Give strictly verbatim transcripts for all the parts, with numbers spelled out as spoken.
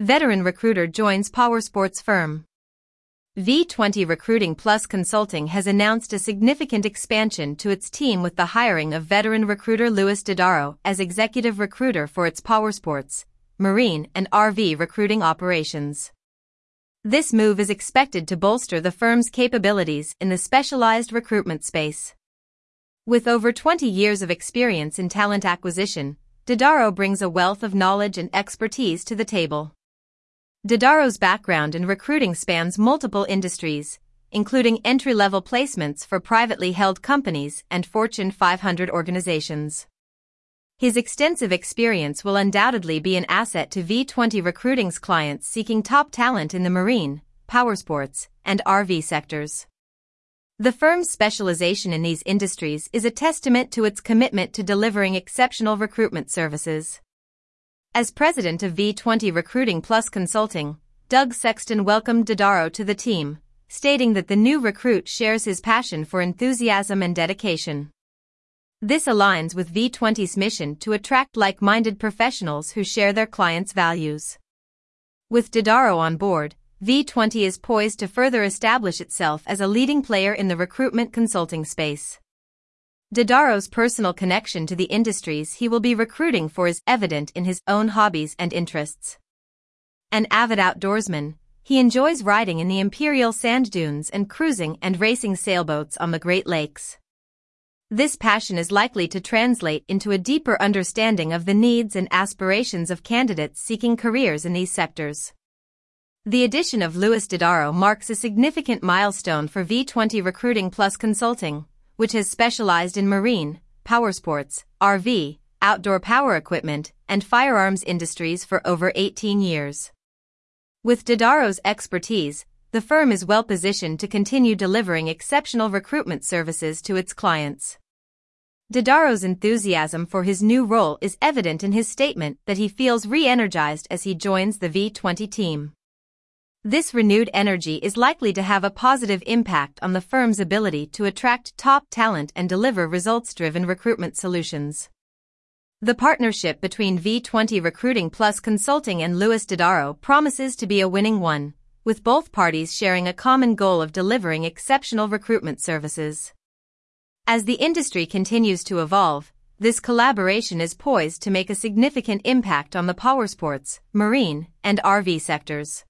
Veteran recruiter joins powersports firm. V twenty Recruiting Plus Consulting has announced a significant expansion to its team with the hiring of veteran recruiter Luis Dodaro as executive recruiter for its powersports, marine and R V recruiting operations. This move is expected to bolster the firm's capabilities in the specialized recruitment space. With over twenty years of experience in talent acquisition, Dodaro brings a wealth of knowledge and expertise to the table. Dodaro's background in recruiting spans multiple industries, including entry-level placements for privately held companies and Fortune five hundred organizations. His extensive experience will undoubtedly be an asset to V twenty Recruiting's clients seeking top talent in the marine, powersports, and R V sectors. The firm's specialization in these industries is a testament to its commitment to delivering exceptional recruitment services. As president of V twenty Recruiting Plus Consulting, Doug Sexton welcomed Dodaro to the team, stating that the new recruit shares his passion for enthusiasm and dedication. This aligns with V twenty's mission to attract like-minded professionals who share their clients' values. With Dodaro on board, V twenty is poised to further establish itself as a leading player in the recruitment consulting space. Dodaro's personal connection to the industries he will be recruiting for is evident in his own hobbies and interests. An avid outdoorsman, he enjoys riding in the imperial sand dunes and cruising and racing sailboats on the Great Lakes. This passion is likely to translate into a deeper understanding of the needs and aspirations of candidates seeking careers in these sectors. The addition of Luis Dodaro marks a significant milestone for V twenty Recruiting Plus Consulting, which has specialized in marine, powersports, R V, outdoor power equipment, and firearms industries for over eighteen years. With Dodaro's expertise, the firm is well positioned to continue delivering exceptional recruitment services to its clients. Dodaro's enthusiasm for his new role is evident in his statement that he feels re-energized as he joins the V twenty team. This renewed energy is likely to have a positive impact on the firm's ability to attract top talent and deliver results-driven recruitment solutions. The partnership between V twenty Recruiting Plus Consulting and Luis Dodaro promises to be a winning one, with both parties sharing a common goal of delivering exceptional recruitment services. As the industry continues to evolve, this collaboration is poised to make a significant impact on the powersports, marine, and R V sectors.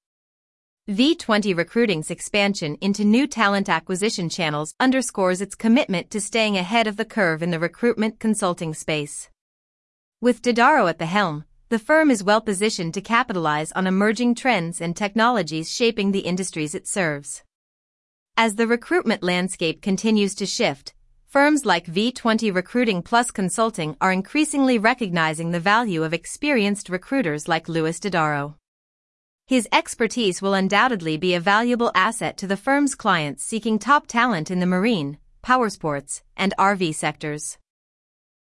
V twenty Recruiting's expansion into new talent acquisition channels underscores its commitment to staying ahead of the curve in the recruitment consulting space. With Dodaro at the helm, the firm is well positioned to capitalize on emerging trends and technologies shaping the industries it serves. As the recruitment landscape continues to shift, firms like V twenty Recruiting Plus Consulting are increasingly recognizing the value of experienced recruiters like Luis Dodaro. His expertise will undoubtedly be a valuable asset to the firm's clients seeking top talent in the marine, powersports, and R V sectors.